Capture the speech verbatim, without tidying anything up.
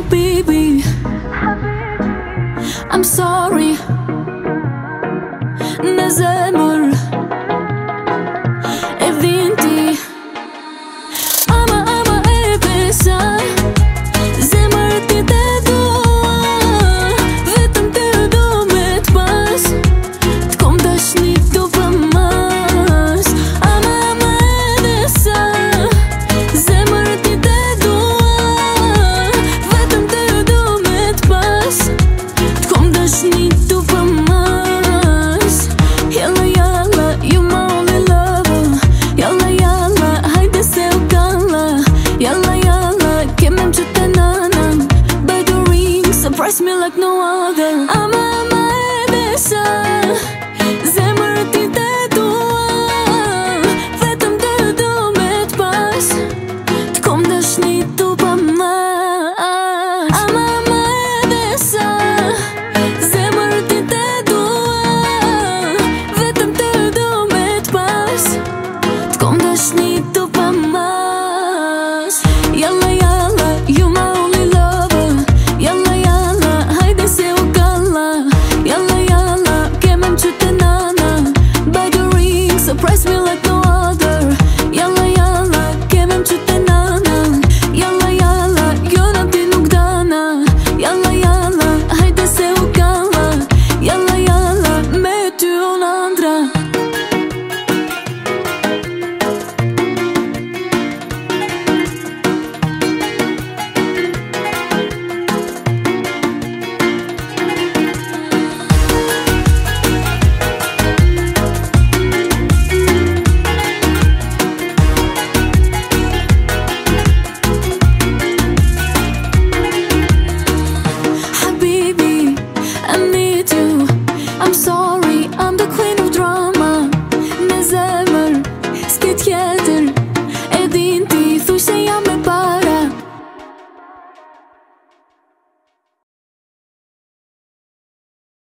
Habibi, I'm sorry. Në zemër e vinti ama ama e besa. Zemër ti te dua, vetëm ty du me t'pas, t'kom dashni du për mas. Ama ama e besa. Zemër ti te dua, vetëm ty du me t'pas, t'kom dashni du për mas. Yalla yalla, you my only lover. Yalla yalla, hajde se u kalla. Yalla yalla, kemem që të nanan. By the ring, surprise me like no other. Ama ama e besa. Zemër ti te